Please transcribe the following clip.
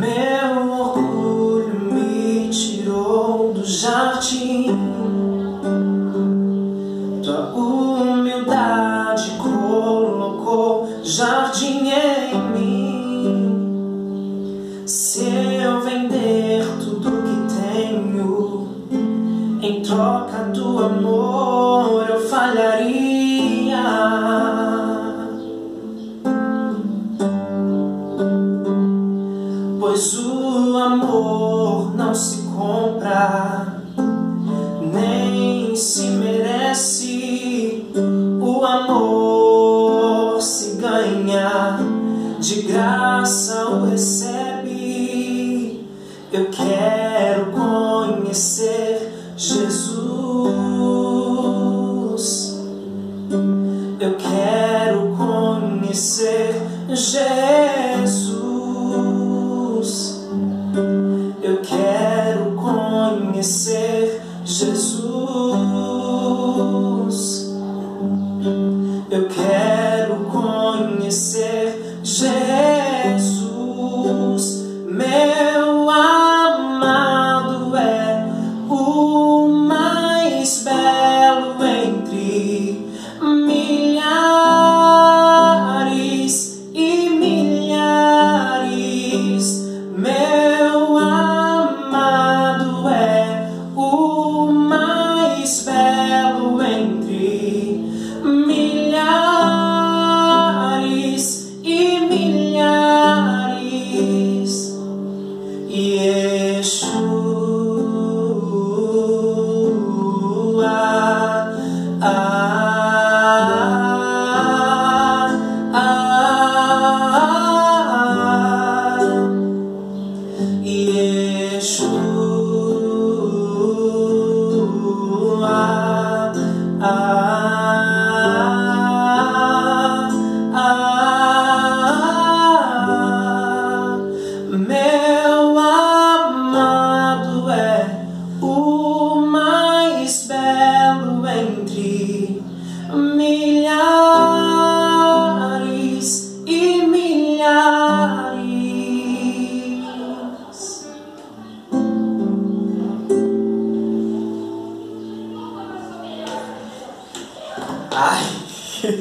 Meu orgulho me tirou do jardim, tua humildade colocou jardim em mim. Se eu vender tudo que tenho em troca do amor, eu falharia. Pois o amor não se compra, nem se merece. O amor se ganha, de graça o recebe. Eu quero conhecer Jesus. Eu quero conhecer Jesus. Eu quero conhecer Jesus. Eu quero conhecer Jesus. Meu amado é o mais belo entre milhares e milhares. Meu